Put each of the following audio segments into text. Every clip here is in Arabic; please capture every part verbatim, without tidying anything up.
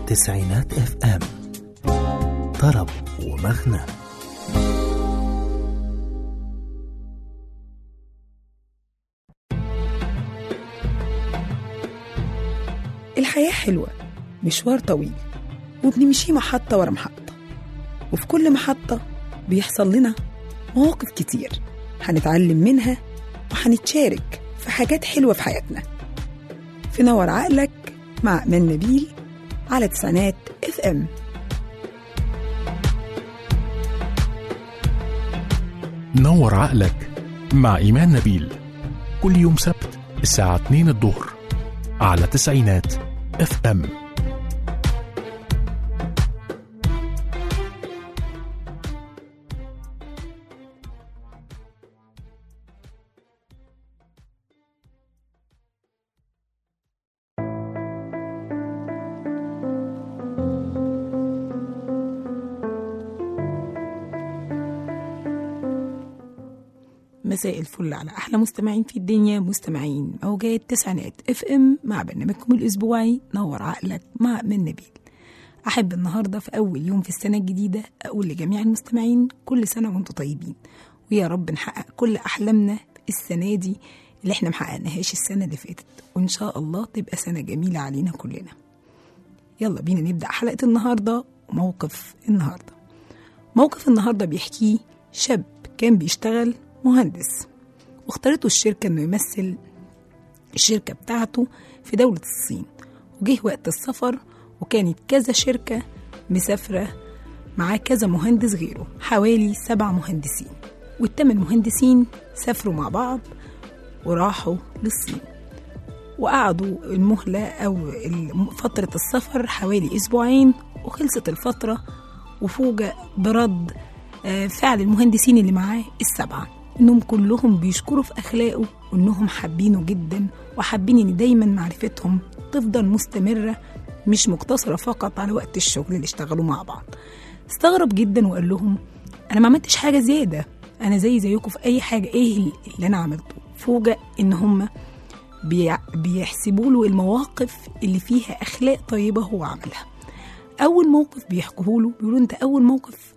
تسعينات اف ام، طرب ومغنى. الحياة حلوة، مشوار طويل وبنمشي محطة ورا محطة، وفي كل محطة بيحصل لنا مواقف كتير هنتعلم منها وهنتشارك في حاجات حلوة في حياتنا. في نور عقلك مع من نبيل على تسعينات اف ام. نور عقلك مع إيمان نبيل كل يوم سبت الساعة اتنين الظهر على تسعينات اف ام. مساء الفل على أحلى مستمعين في الدنيا، مستمعين موجات تسعينات اف ام مع برنامجكم الأسبوعي نور عقلك مع من نبيل. أحب النهاردة في أول يوم في السنة الجديدة أقول لجميع المستمعين كل سنة وانتم طيبين، ويا رب نحقق كل أحلامنا السنة دي اللي احنا محققناهاش السنة اللي فاتت، وإن شاء الله تبقى سنة جميلة علينا كلنا. يلا بينا نبدأ حلقة النهاردة. وموقف النهاردة موقف النهاردة بيحكيه شاب كان بيشتغل مهندس، واختارته الشركة انه يمثل الشركة بتاعته في دولة الصين، وجه وقت السفر وكانت كذا شركة مسافرة معاه كذا مهندس غيره، حوالي سبع مهندسين، والثمان مهندسين سافروا مع بعض وراحوا للصين، وقعدوا المهلة أو فترة السفر حوالي أسبوعين، وخلصت الفترة وفوجئ برد فعل المهندسين اللي معاه السبعة، إنهم كلهم بيشكروا في أخلاقه وإنهم حابينه جدا، وحابين إن دايما معرفتهم تفضل مستمرة مش مقتصرة فقط على وقت الشغل اللي اشتغلوا مع بعض. استغرب جدا وقال لهم أنا ما عملتش حاجة زيادة، أنا زي زيكم في أي حاجة، إيه اللي أنا عملته؟ فوجئ إن هم بيحسبوا له المواقف اللي فيها أخلاق طيبة هو عملها. أول موقف بيحكوه له بيقولوا أنت أول موقف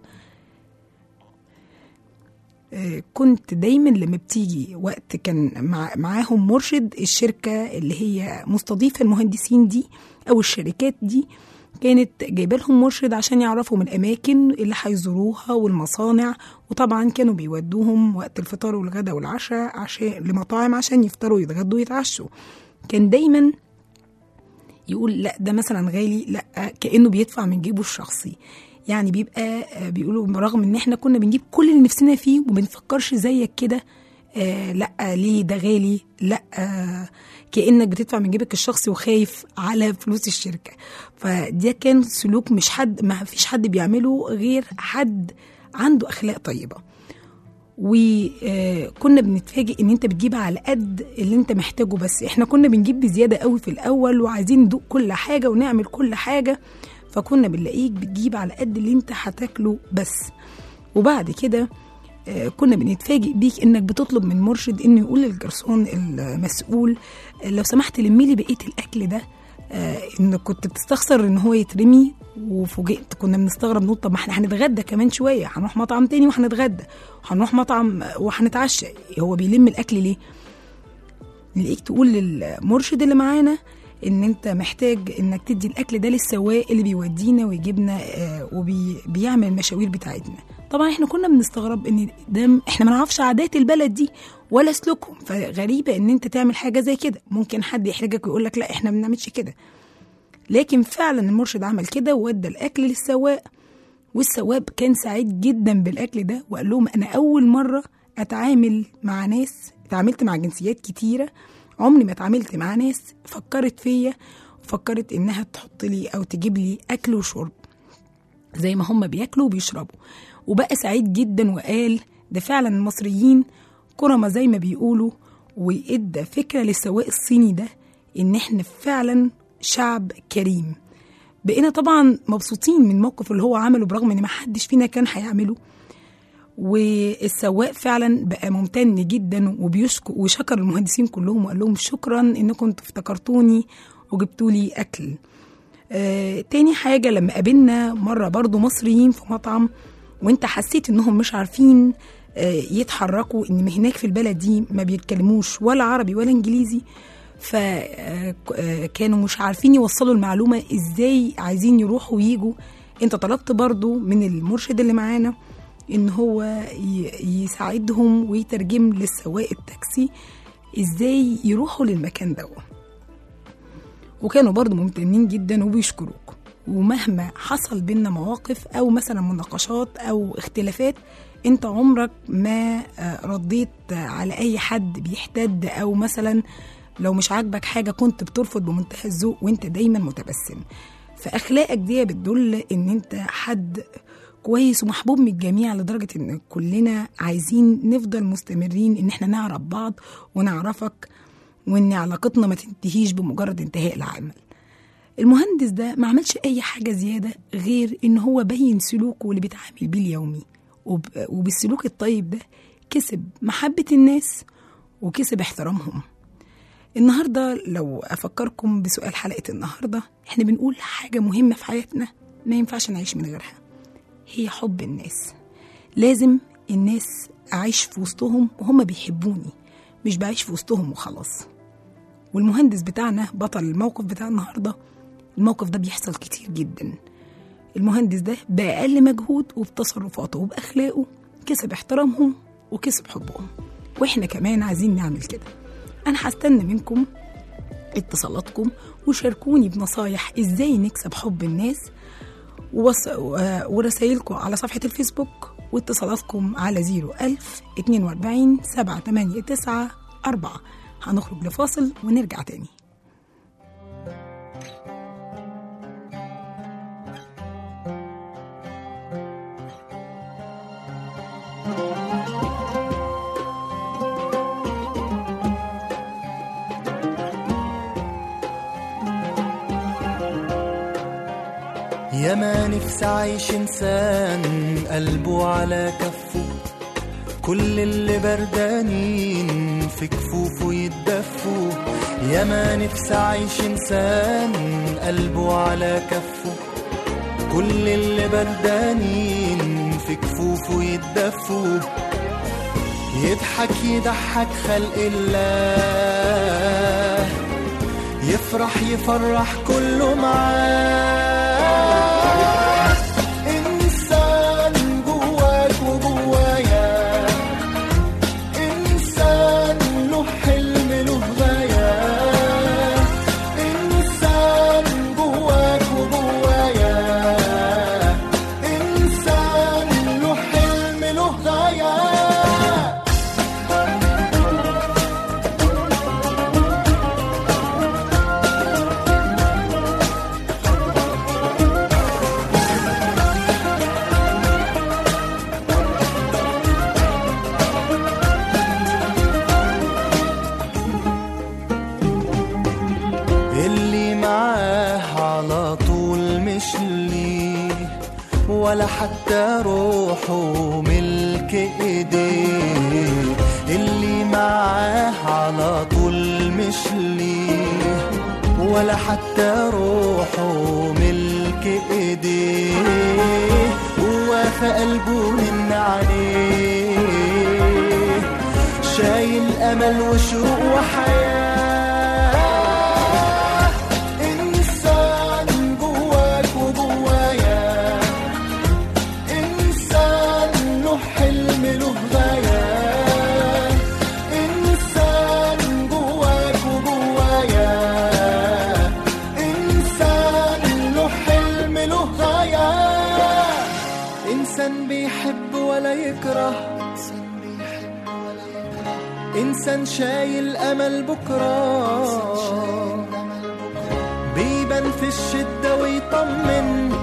كنت دايما لما بتيجي وقت كان مع معاهم مرشد الشركة اللي هي مستضيفة المهندسين دي أو الشركات دي، كانت جايبه لهم مرشد عشان يعرفوا من الأماكن اللي هيزوروها والمصانع، وطبعا كانوا بيودوهم وقت الفطار والغدا والعشاء عشان لمطاعم عشان يفطروا ويتغدوا ويتعشوا. كان دايما يقول لا ده مثلا غالي، لا كأنه بيدفع من جيبه الشخصي، يعني بيبقى بيقولوا برغم ان احنا كنا بنجيب كل اللي نفسنا فيه وبنفكرش زيك كده، آه لا ليه ده غالي، لا آه كأنك بتدفع من جيبك الشخصي وخايف على فلوس الشركة. فده كان سلوك مش حد ما فيش حد بيعمله غير حد عنده أخلاق طيبة. وكنا بنتفاجئ ان انت بتجيب على قد اللي انت محتاجه، بس احنا كنا بنجيب بزيادة قوي في الأول وعايزين ندوق كل حاجة ونعمل كل حاجة، فكنا بنلاقيك بتجيب على قد اللي انت هتاكله بس. وبعد كده آه كنا بنتفاجئ بيك انك بتطلب من مرشد انه يقول للجرسون المسؤول آه لو سمحت لميلي بقية الاكل ده، آه انك كنت بتستخسر ان هو يترمي. وفوجئت كنا بنستغرب نقول طب ما احنا هنتغدى كمان شوية، هنروح مطعم تاني وهنتغدى وهنروح مطعم وهنتعشى، هو بيلم الاكل ليه؟ نلاقيك تقول للمرشد اللي معانا ان انت محتاج انك تدي الاكل ده للسواق اللي بيودينا ويجيبنا آه وبيعمل المشاوير بتاعتنا. طبعا احنا كنا بنستغرب ان ده احنا ما نعرفش عادات البلد دي ولا سلوكهم، فغريبه ان انت تعمل حاجه زي كده. ممكن حد يحرجك ويقول لك لا احنا ما بنعملش كده، لكن فعلا المرشد عمل كده وودى الاكل للسواق، والسواق كان سعيد جدا بالاكل ده، وقال لهم انا اول مره اتعامل مع ناس، اتعاملت مع جنسيات كتيره، عمري ما اتعاملت مع ناس فكرت فيا وفكرت انها تحط لي او تجيب لي اكل وشرب زي ما هم بياكلوا وبيشربوا. وبقى سعيد جدا وقال ده فعلا المصريين كرمة زي ما بيقولوا، وإدى فكرة للسواق الصيني ده ان احنا فعلا شعب كريم. بقينا طبعا مبسوطين من الموقف اللي هو عمله برغم ان ما حدش فينا كان هيعمله، والسواق فعلا بقى ممتن جدا وبيشكر وشكر المهندسين كلهم وقال لهم شكرا انكم افتكرتوني وجبتوا لي اكل. آه، تاني حاجة لما قابلنا مرة برضو مصريين في مطعم وانت حسيت انهم مش عارفين آه، يتحركوا، ان هناك في البلد دي ما بيتكلموش ولا عربي ولا انجليزي، فكانوا مش عارفين يوصلوا المعلومة ازاي عايزين يروحوا ويجوا. انت طلبت برضو من المرشد اللي معانا ان هو ي- يساعدهم ويترجم للسواق التاكسي ازاي يروحوا للمكان ده، وكانوا برضو ممتنين جدا وبيشكروك. ومهما حصل بينا مواقف او مثلا مناقشات او اختلافات، انت عمرك ما آه، رديت على اي حد بيحتد، او مثلا لو مش عاجبك حاجة كنت بترفض بمنتهى الذوق، وانت دايما متبسم. فاخلاقك دي بتدل ان انت حد كويس ومحبوب من الجميع، لدرجة ان كلنا عايزين نفضل مستمرين ان احنا نعرف بعض ونعرفك، وان علاقتنا ما تنتهيش بمجرد انتهاء العمل. المهندس ده ما عملش اي حاجة زيادة غير ان هو بين سلوكه اللي بيتعامل بيه اليومي، وب- وبالسلوك الطيب ده كسب محبة الناس وكسب احترامهم. النهاردة لو أفكركم بسؤال حلقة النهاردة، احنا بنقول حاجة مهمة في حياتنا ما ينفعش نعيش من غيرها، هي حب الناس. لازم الناس أعيش في وسطهم وهم بيحبوني، مش بعيش في وسطهم وخلاص. والمهندس بتاعنا بطل الموقف بتاع النهاردة، الموقف ده بيحصل كتير جدا. المهندس ده بأقل مجهود وبتصرفاته وبأخلاقه كسب احترامهم وكسب حبهم، واحنا كمان عايزين نعمل كده. أنا هستنى منكم اتصالاتكم وشاركوني بنصايح إزاي نكسب حب الناس، ووص... و- ورسائلكم على صفحة الفيسبوك، واتصالاتكم على زيرو ألف اتنين وأربعين سبعة تمانية تسعة أربعة. هنخرج لفاصل ونرجع تاني. يا ما نفسي عايش إنسان قلبه على كفه، كل اللي بردانين في كفوفه يتدفوا. يا ما نفسي عايش إنسان قلبه على كفه، كل اللي بردانين في كفوفه يتدفوا. يضحك يضحك خلق الله، يفرح يفرح كله معاه. إنسان جواك وجوايا، إنسان له حلم له غاية. إنسان جواك وجوايا، إنسان له حلم له غاية. اللي معاه على طول مش ليه، ولا حتى روحه ملك ايديه. اللي معاه على طول مش ليه، ولا حتى روحه ملك ايديه. هو في قلبه من عليه، شايل امل وشوق وحياه. إنسان جواك وجوايا، إنسان له حلم له غاية. إنسان جواك وجوايا، إنسان له حلم له غاية. إنسان بيحب ولا يكره، إنسان شايل أمل بكرة، بيبان في الشدة ويطمن،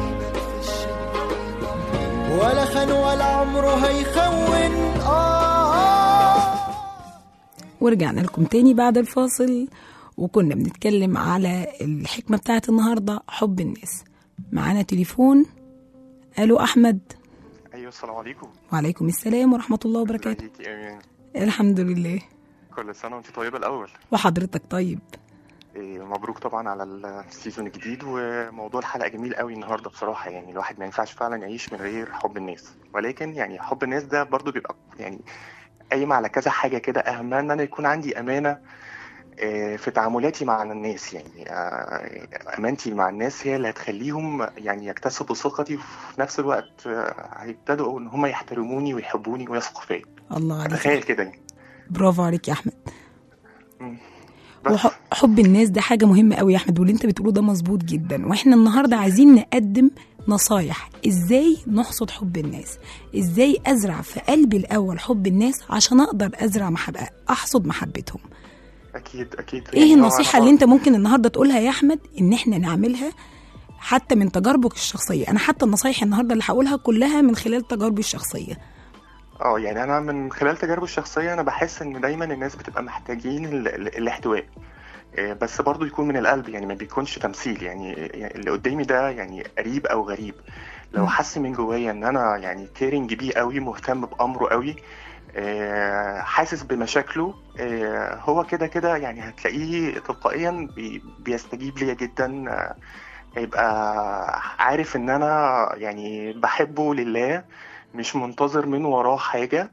ولا خان ولا عمره هيخون. آه ورجعنا لكم تاني بعد الفاصل، وكنا بنتكلم على الحكمة بتاعت النهاردة، حب الناس. معانا تليفون. ألو أحمد. ايوه السلام عليكم. وعليكم السلام ورحمة الله وبركاته. ازيك يا ايمان؟ الحمد لله. كل سنه وانت طيبه الاول. وحضرتك طيب. إيه، مبروك طبعا على السيزون الجديد، وموضوع الحلقة جميل قوي النهاردة بصراحة. يعني الواحد ما ينفعش فعلا يعيش من غير حب الناس، ولكن يعني حب الناس ده برضو بيبقى يعني قايم على كذا حاجة كده. أهمها إن أنا يكون عندي أمانة إيه، في تعاملاتي مع الناس. يعني آه، أمانتي مع الناس هي اللي هتخليهم يعني يكتسبوا ثقتي، وفي نفس الوقت آه، هيبتدوا إن هم يحترموني ويحبوني ويثقوا فيا. الله عليك، أتخيل كده يعني. برافو عليك يا احمد. مم. بس وحب الناس ده حاجه مهمه قوي يا احمد، واللي انت بتقوله ده مظبوط جدا. واحنا النهارده عايزين نقدم نصايح ازاي نحصد حب الناس، ازاي ازرع في قلبي الاول حب الناس عشان اقدر ازرع محبه، احصد محبتهم. أكيد أكيد. ايه يعني هو النصيحه أنا اللي انت ممكن النهارده تقولها يا احمد ان احنا نعملها حتى من تجاربك الشخصيه؟ انا حتى النصايح النهارده اللي هقولها كلها من خلال تجاربي الشخصيه. اه يعني انا من خلال تجاربي الشخصيه انا بحس ان دايما الناس بتبقى محتاجين ال- ال- الاحتواء. إيه، بس برضو يكون من القلب، يعني ما بيكونش تمثيل. يعني يعني اللي قدامي ده يعني قريب او غريب، لو حس من جوايا ان انا يعني كيرنج بيه قوي، مهتم بامره قوي، إيه، حاسس بمشاكله، إيه، هو كده كده يعني هتلاقيه تلقائيا بي- بيستجيب ليا جدا. آه، هيبقى عارف ان انا يعني بحبه لله، مش منتظر من وراه حاجة.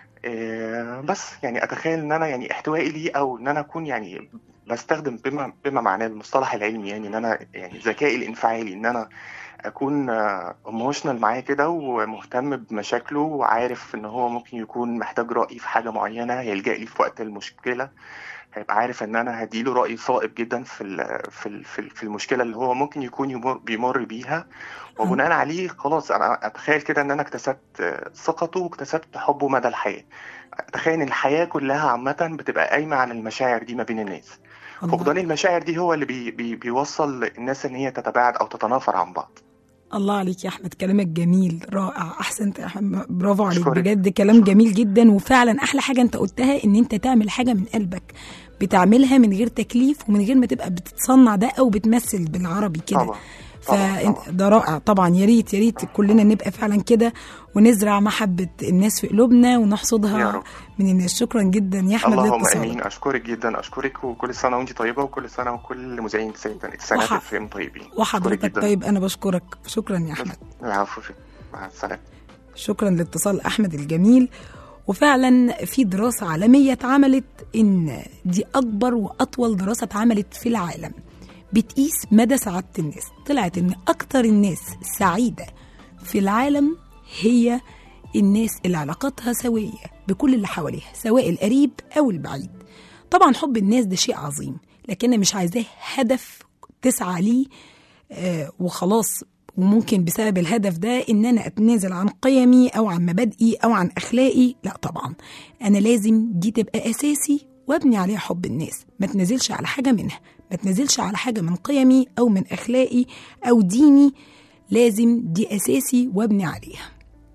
إيه، بس يعني اتخيل ان انا يعني احتوائي ليه، او ان انا اكون يعني بستخدم بما بما معناه المصطلح العلمي، يعني ان انا يعني ذكائي الانفعالي، ان انا اكون ايموشنال معاه كده، ومهتم بمشاكله، وعارف ان هو ممكن يكون محتاج رأيي في حاجة معينة هيلجأ لي في وقت المشكلة. هيبقى عارف ان انا هديله رأي صائب جدا في ال في ال في ال- في المشكلة اللي هو ممكن يكون يمر بيمر بيها، وبناء عليه خلاص انا اتخيل كده ان انا اكتسبت آه، ثقته، واكتسبت حبه مدى الحياة. اتخيل ان الحياة كلها عامة بتبقى قايمة على المشاعر دي ما بين الناس. الله فقدان المشاعر دي هو اللي بي بي بيوصل الناس ان هي تتباعد او تتنافر عن بعض. الله عليك يا احمد، كلامك جميل رائع، احسنت يا احمد، برافو عليك أشكرك. بجد، كلام جميل جدا. وفعلا احلى حاجه انت قلتها ان انت تعمل حاجه من قلبك، بتعملها من غير تكليف ومن غير ما تبقى بتصنع ده او بتمثل بالعربي كده. طبعا طبعا طبعا. فده رائع طبعا. يا ريت يا ريت كلنا نبقى فعلا كده، ونزرع محبه الناس في قلوبنا يا ونحصدها رب. من الناس. شكرا جدا يا احمد اللهم لاتصالك. امين. اشكرك جدا، اشكرك، وكل سنه وانت طيبه، وكل سنه وكل مذيعين التسعينات وح- الفيلم طيبين. أشكرك وحضرتك جداً. طيب، انا بشكرك، شكرا يا احمد. العفو، مع السلامه. شكرا لاتصال احمد الجميل. وفعلا في دراسة عالمية اتعملت ان دي اكبر واطول دراسة اتعملت في العالم بتقيس مدى سعادة الناس. طلعت ان اكتر الناس سعيدة في العالم هي الناس اللي علاقاتها سوية بكل اللي حواليها، سواء القريب او البعيد. طبعا حب الناس ده شيء عظيم، لكن أنا مش عايزاه هدف تسعى ليه آه وخلاص، وممكن بسبب الهدف ده ان انا اتنازل عن قيمي او عن مبادئي او عن اخلاقي. لا طبعا، انا لازم دي تبقى اساسي وابني عليها حب الناس، ما تنزلش على حاجه منها، ما تنزلش على حاجه من قيمي او من اخلاقي او ديني، لازم دي اساسي وابني عليها.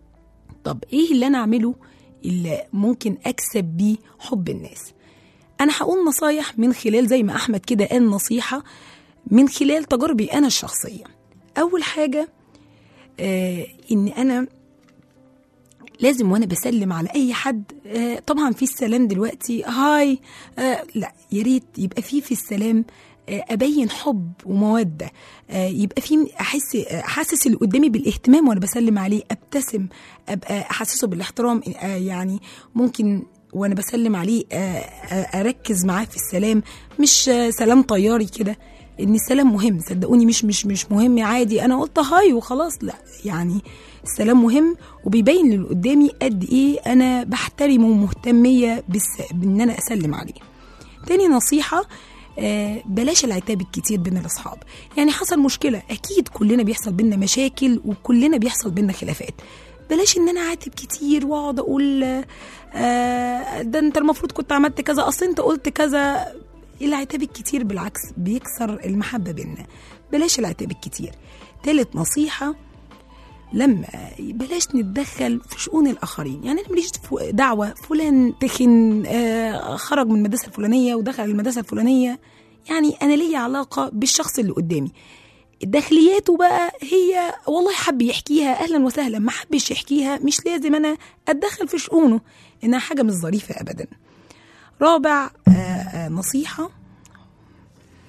طب ايه اللي انا اعمله اللي ممكن اكسب بيه حب الناس؟ انا هقول نصايح من خلال زي ما احمد كده قال نصيحه من خلال تجاربي انا الشخصيه. اول حاجه آه ان انا لازم وانا بسلم على اي حد، آه طبعا في السلام دلوقتي هاي، آه لا يا ريت يبقى في في السلام آه ابين حب وموده، آه يبقى في احس آه حاسس اللي قدامي بالاهتمام وانا بسلم عليه، ابتسم، ابقى احسسه بالاحترام. آه يعني ممكن وانا بسلم عليه آه آه اركز معاه في السلام، مش آه سلام طياري كده. ان السلام مهم، صدقوني، مش مش مش مهم عادي انا قلت هاي وخلاص، لا يعني السلام مهم وبيبين للي قدامي قد ايه انا بحترمه ومهتميه بس بان انا اسلم عليه. تاني نصيحه، آه بلاش العتاب الكتير بين الاصحاب. يعني حصل مشكله، اكيد كلنا بيحصل بينا مشاكل وكلنا بيحصل بينا خلافات، بلاش ان انا عاتب كتير واقعد اقول آه ده انت المفروض كنت عملت كذا، اصل انت قلت كذا. العتاب الكتير بالعكس بيكسر المحبة بينا، بلاش العتاب الكتير. تالت نصيحة، لما بلاش نتدخل في شؤون الآخرين. يعني أنا ماليش دعوة فلان تخن آه خرج من المدرسة الفلانية ودخل المدرسة الفلانية، يعني أنا لي علاقة بالشخص اللي قدامي. داخلياته بقى هي والله حب يحكيها أهلا وسهلا، ما حبش يحكيها مش لازم أنا أتدخل في شؤونه، إنها حاجة مش ظريفة أبدا. رابع آه آه نصيحة،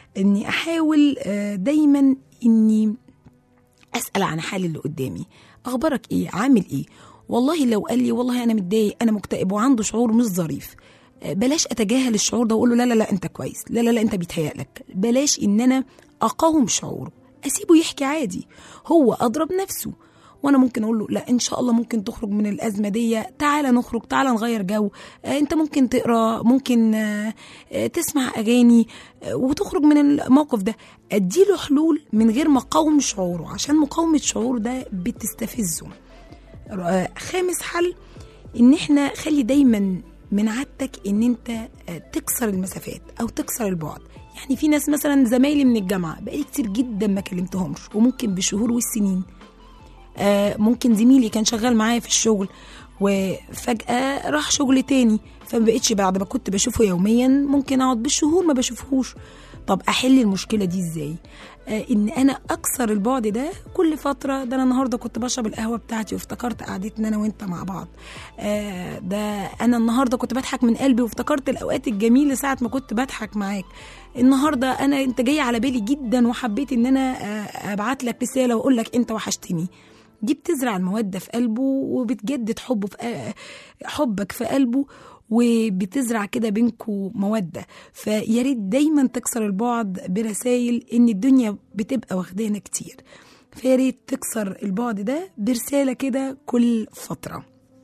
اني احاول دايما اني اسال عن حال اللي قدامي، اخبارك ايه، عامل ايه. والله لو قال لي والله انا متضايق انا مكتئب وعنده شعور مش ظريف، بلاش اتجاهل الشعور ده واقول له لا لا لا انت كويس، لا لا لا انت بيتهيألك. بلاش ان انا اقاوم شعوره، اسيبه يحكي عادي، هو اضرب نفسه. وانا ممكن اقول له لا ان شاء الله ممكن تخرج من الازمه دي، تعالى نخرج، تعالى نغير جو، آه انت ممكن تقرا، ممكن آه آه تسمع اغاني آه وتخرج من الموقف ده. اديله حلول من غير ما اقاوم شعوره، عشان مقاومه شعور ده بتستفزه. آه خامس حل ان احنا خلي دايما من عادتك ان انت آه تكسر المسافات او تكسر البعد. يعني في ناس مثلا زمايلي من الجامعه بقالي كتير جدا ما كلمتهمش، وممكن بالشهور والسنين. آه ممكن زميلي كان شغال معايا في الشغل وفجأة راح شغل تاني، فمبقتش بعد ما كنت بشوفه يوميا ممكن اقعد بالشهور ما بشوفهوش. طب احل المشكلة دي ازاي؟ آه ان انا اكسر البعد ده كل فترة. ده انا النهاردة كنت بشرب القهوة بتاعتي وافتكرت قعدتنا انا وانت مع بعض. آه ده انا النهاردة كنت بضحك من قلبي وافتكرت الاوقات الجميلة ساعة ما كنت بضحك معاك. النهاردة انا انت جاي على بالي جدا وحبيت ان انا آه ابعت لك رسالة واقول لك انت وحشتني. دي بتزرع المودة في قلبه وبتجدد حبه في حبك في قلبه، وبتزرع كده بينكو مودة. فيا ريت دايما تكسر البعد برسائل، ان الدنيا بتبقى واخدانا كتير، فيا ريت تكسر البعد ده برسالة كده كل فترة.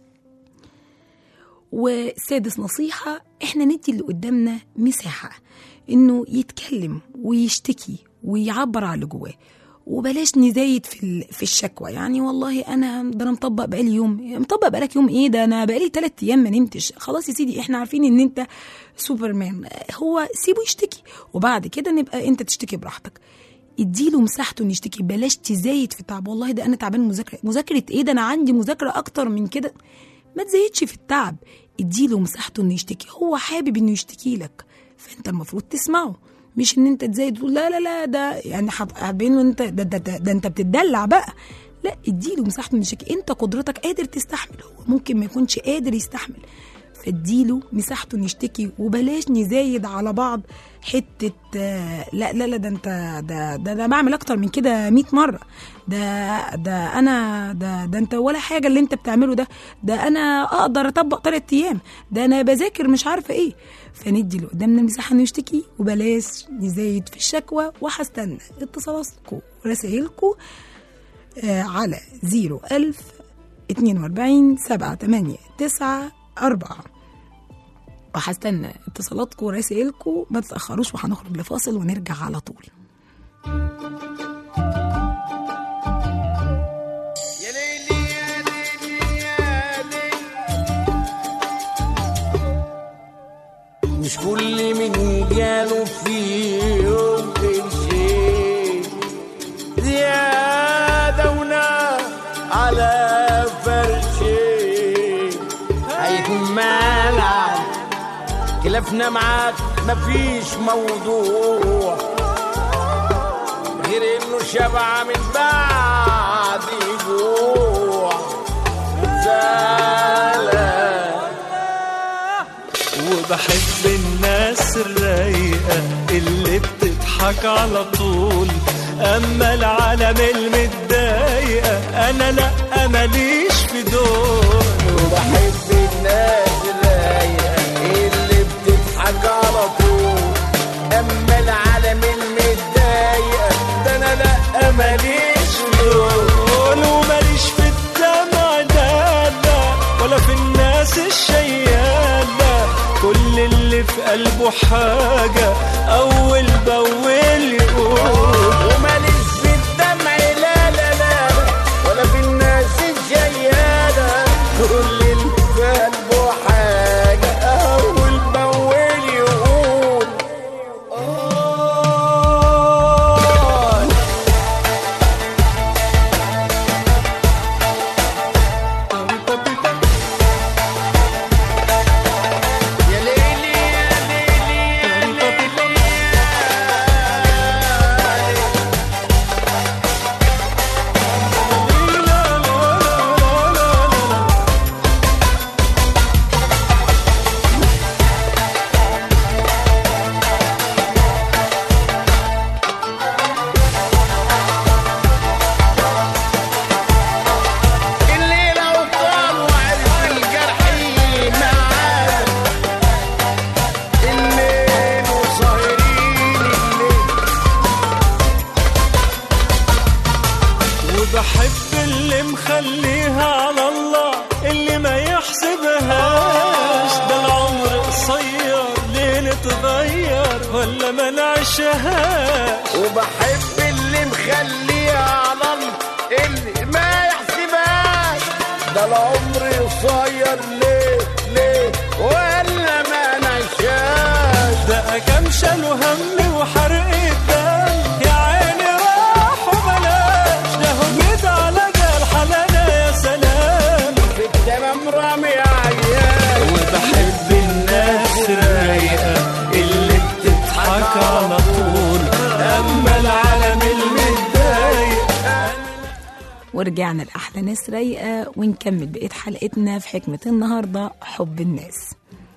وسادس نصيحة، احنا ندي اللي قدامنا مساحة انه يتكلم ويشتكي ويعبر على اللي جواه، وبلاش نزايد في في الشكوى. يعني والله انا ده انا مطبق بقالي يوم، مطبق بقالك يوم ايه؟ ده انا بقالي ثلاث ايام ما نمتش. خلاص يا سيدي احنا عارفين ان انت سوبرمان، هو سيبه يشتكي وبعد كده نبقى انت تشتكي براحتك. اديله مساحته انه يشتكي، بلاش تزايد في التعب. والله ده انا تعبان مذاكره، مذاكره ايه؟ ده انا عندي مذاكره اكتر من كده. ما تزايدش في التعب، اديله مساحته انه يشتكي. هو حابب انه يشتكي لك، فانت المفروض تسمعه، مش ان انت تزايد تقول لا لا لا ده يعني هتبين له انت ده, ده, ده, ده انت بتدلع بقى. لا، اديله مساحته من الشكل. انت قدرتك قادر تستحمل، هو ممكن ما يكونش قادر يستحمل، فاديله مساحته يشتكي. وبلاش نزايد على بعض حته لا لا لا ده انت ده ده, ده بعمل اكتر من كده مية مره، ده ده انا ده ده انت ولا حاجه اللي انت بتعمله ده، ده انا اقدر اطبق ثلاث ايام، ده انا بذاكر مش عارفه ايه. فندي له قدامنا مساحه انه يشتكي، وبلاش نزايد في الشكوى. وهستنى اتصالاتكم ورسائلكم آه على زيرو ألف اتنين واربعين سبعة تمانية تسعة أربعة، وهستنى اتصالاتكم ورسائلكم. ما تتأخروش، وهنخرج لفاصل ونرجع على طول. مش كل من جاله في يوم شيء زيادة ونار على فرشي هيكون مالع. خلافنا معاك مفيش موضوع غير انه شبع من بعد جوع زعلان. وبحب الناس الرايقة اللي بتضحك على طول، اما العالم المتضايقة انا لا ماليش في دول. وبحب الناس الرايقة اللي بتضحك على طول، اما العالم المتضايقة ده انا لا ماليش في دول. وماليش في الدمع لا لا، ولا في الناس الشيالة، كل اللي في قلبه حاجة أول بأول يقول. وماليش في الدمع لا لا لا، ولا في الناس الجيالة، كل اللي في قلبه حاجة أول بأول يقول. نخليها على الله اللي ما يحسبهاش. ده العمر قصير ليه نتغير ولا ما نعيشهاش. وبحب اللي مخليها على الله اللي ما يحسبهاش. ده العمر قصير ليه ليه ولا ما نعيشهاش. ده كام شالوا هم وحرق الدم يا عيني راح وبلاش. ده هجيت على جال حلانا يا سلام في التمام رامي عيال. وبحب الناس الرايقة اللي بتضحك على طول أما العالم المتضايق. ورجعنا لأحلى ناس رايقة ونكمل بقية حلقتنا في حكمة النهاردة حب الناس.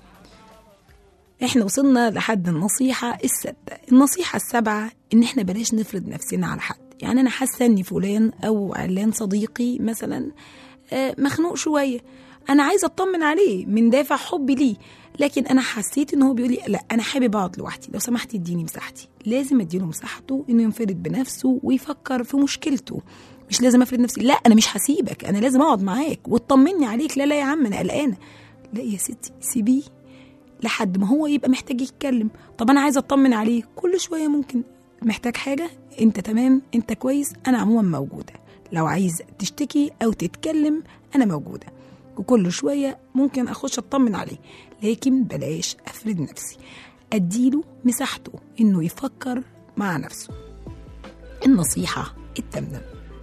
احنا وصلنا لحد النصيحة السادسة. النصيحة السابعة ان احنا بلاش نفرض نفسنا على حد. يعني انا حاسة ان فلان او علان صديقي مثلا مخنوق شوية، انا عايزة اطمن عليه من دافع حبي ليه، لكن انا حسيت ان هو بيقول لي لا انا حابب اقعد لوحدي، لو سمحتي اديني مساحتي. لازم اديله مساحته انه ينفرد بنفسه ويفكر في مشكلته. مش لازم افرض نفسي، لا انا مش هسيبك، انا لازم اقعد معاك وتطمني عليك. لا لا يا عم انا قلقانه. لا يا ستي سيبيه لحد ما هو يبقى محتاج يتكلم. طب انا عايزه اطمن عليه كل شويه، ممكن محتاج حاجه، انت تمام، انت كويس، انا عموما موجوده. لو عايز تشتكي او تتكلم انا موجوده. وكل شويه ممكن اخش اطمن عليه، لكن بلاش افرض نفسي. اديله مساحته انه يفكر مع نفسه. النصيحه الثامنه،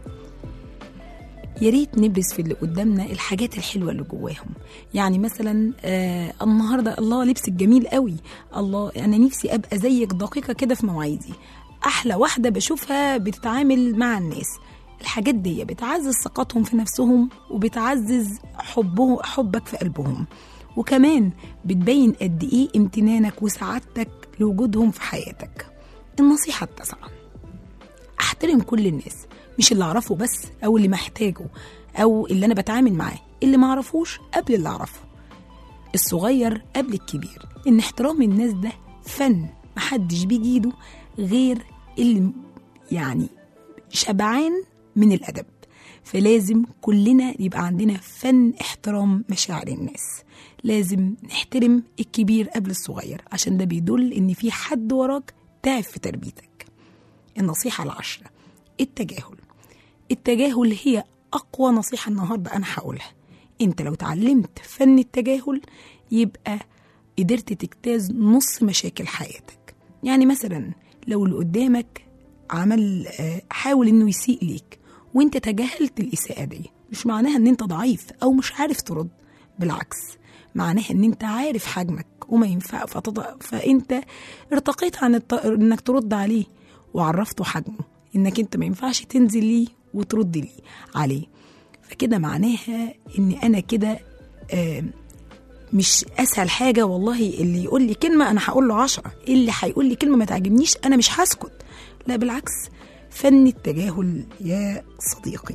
يا ريت نبرز في اللي قدامنا الحاجات الحلوه اللي جواهم. يعني مثلا آه النهارده الله لبسك جميل قوي، الله انا نفسي ابقى زيك دقيقه كده في مواعيدي، احلى واحده بشوفها بتتعامل مع الناس. الحاجات دي بتعزز ثقتهم في نفسهم وبتعزز حبه حبك في قلبهم، وكمان بتبين قد ايه امتنانك وسعادتك لوجودهم في حياتك. النصيحه التاسعه، احترم كل الناس، مش اللي اعرفه بس او اللي محتاجه او اللي انا بتعامل معاه، اللي ما اعرفوش قبل اللي اعرفه، الصغير قبل الكبير. ان احترام الناس ده فن محدش بيجيده غير اللي يعني شبعان من الادب. فلازم كلنا يبقى عندنا فن احترام مشاعر الناس. لازم نحترم الكبير قبل الصغير، عشان ده بيدل ان في حد وراك تعب في تربيتك. النصيحة العشرة، التجاهل. التجاهل هي أقوى نصيحة النهاردة أنا هقولها. أنت لو تعلمت فن التجاهل يبقى قدرت تجتاز نص مشاكل حياتك. يعني مثلا لو اللي قدامك عمل حاول إنه يسيء ليك وأنت تجاهلت الإساءة دي، مش معناها إن أنت ضعيف أو مش عارف ترد، بالعكس معناها إن أنت عارف حجمك وما ينفع فتض... فأنت ارتقيت عن الت... إنك ترد عليه وعرفته حجمه، إنك أنت ما ينفعش تنزل ليه وترد ليه عليه. فكده معناها إن أنا كده آه مش أسهل حاجة والله اللي يقول لي كلمة أنا هقول له عشرة، اللي هيقول لي كلمة ما تعجبنيش أنا مش هسكت. لا بالعكس، فن التجاهل يا صديقي.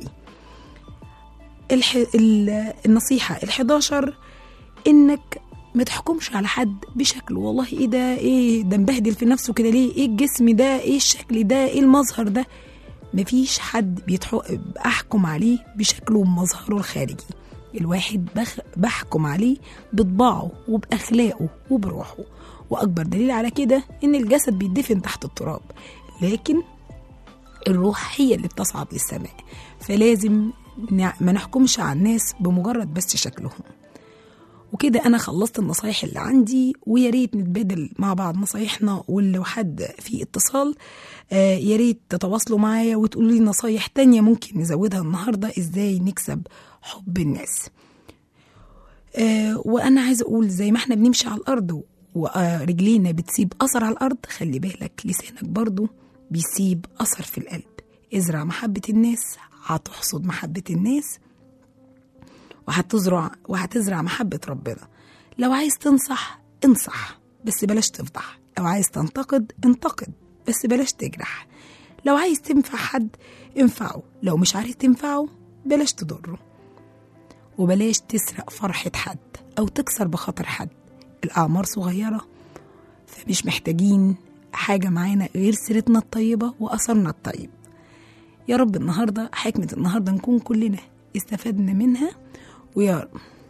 الح... النصيحة الحداشر، إنك ما تحكمش على حد بشكله. والله ايه ده، ايه ده مبهدل في نفسه كده ليه، ايه الجسم ده، ايه الشكل ده، ايه المظهر ده. مفيش حد بيحكم عليه بشكله ومظهره الخارجي. الواحد بخ... بحكم عليه بطباعه وبأخلاقه وبروحه. وأكبر دليل على كده إن الجسد بيدفن تحت التراب، لكن الروح هي اللي بتصعد للسماء. فلازم ما نحكمش على الناس بمجرد بس شكلهم. وكده أنا خلصت النصايح اللي عندي، ويا ريت نتبادل مع بعض نصايحنا. ولو حد في اتصال آه يا ريت تتواصلوا معايا وتقولوا لي نصايح تانية ممكن نزودها النهاردة إزاي نكسب حب الناس. آه وأنا عايزة أقول زي ما احنا بنمشي على الأرض ورجلينا بتسيب أثر على الأرض، خلي بالك لسانك برضو بيسيب أثر في القلب. ازرع محبة الناس هتحصد محبة الناس، وهتزرع وهتزرع محبة ربنا. لو عايز تنصح انصح بس بلاش تفضح، لو عايز تنتقد انتقد بس بلاش تجرح، لو عايز تنفع حد انفعه، لو مش عارف تنفعه بلاش تضره. وبلاش تسرق فرحة حد أو تكسر بخاطر حد. الأعمار صغيرة فمش محتاجين حاجة معانا غير سيرتنا الطيبة وأثرنا الطيب. يا رب النهاردة حكمة النهاردة نكون كلنا استفدنا منها، ويا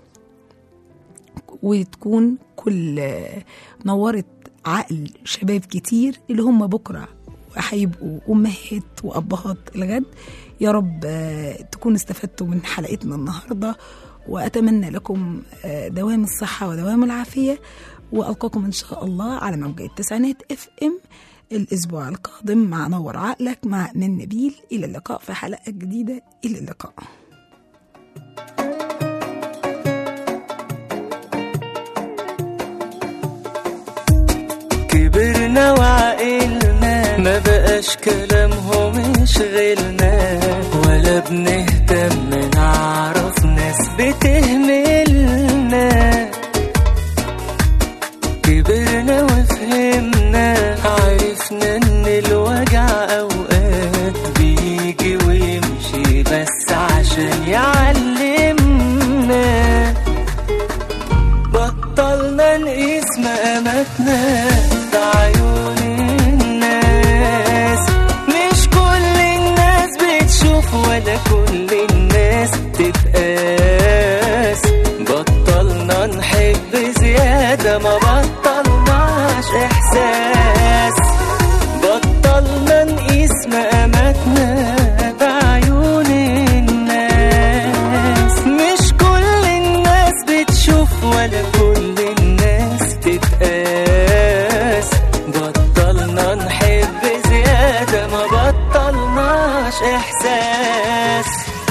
وتكون كل نورت عقل شباب كتير اللي هم بكرة هيبقوا أمهات وأبهات الغد. يا رب تكونوا استفدتوا من حلقتنا النهاردة، وأتمنى لكم دوام الصحة ودوام العافية، وألقاكم إن شاء الله على موجات تسعينات اف ام الأسبوع القادم مع نور عقلك مع من نبيل. إلى اللقاء في حلقة جديدة. إلى اللقاء. كبرنا وعقلنا، ما بقاش كلامهم يشغلنا، ولا بنهتم نعرف ناس بتهملنا. كبرنا وفهمنا، عرفنا ان الوجع اوقات بيجي ويمشي بس عشان يعلمنا. بطلنا نقيس مقاماتنا بعيون الناس، مش كل الناس بتشوف ولا كل الناس تتقاس. بطلنا نحب زيادة، ما بطلناش إحساس. بطلنا نقيس مقاماتنا بعيون الناس، مش كل الناس بتشوف ولا كل الناس تتقاس. بطلنا نحب زيادة، ما بطلناش إحساس.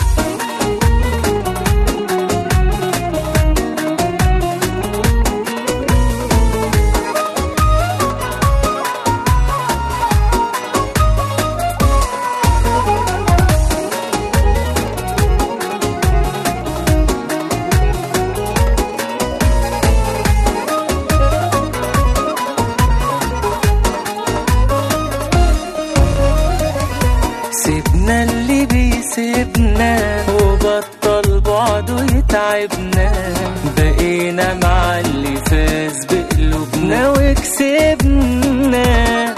سيبنا اللي بيسيبنا، وبطل بعده يتعبنا. بقينا مع اللي فاز بقلوبنا وكسبنا.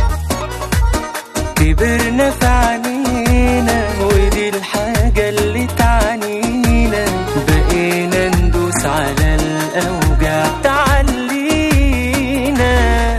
كبرنا في عينينا، ودي الحاجة اللي تعنينا. بقينا ندوس على الأوجاع تعلينا.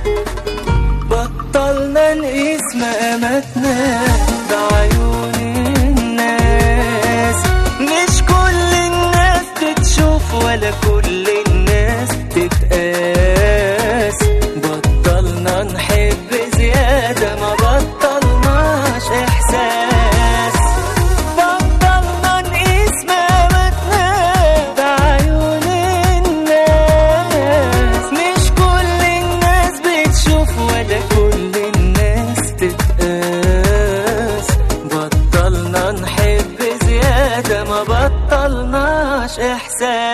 بطلنا نقيس مقاماتنا بعيون الناس، مش كل الناس تتشوف ولا كل الناس تتقاس. بطلنا نحب زيادة، ما بطلناش إحساس. بطلنا نقيس مقاماتنا بعيون الناس، مش كل الناس بتشوف ولا كل الناس تتقاس. بطلنا نحب زيادة، ما بطلناش إحساس.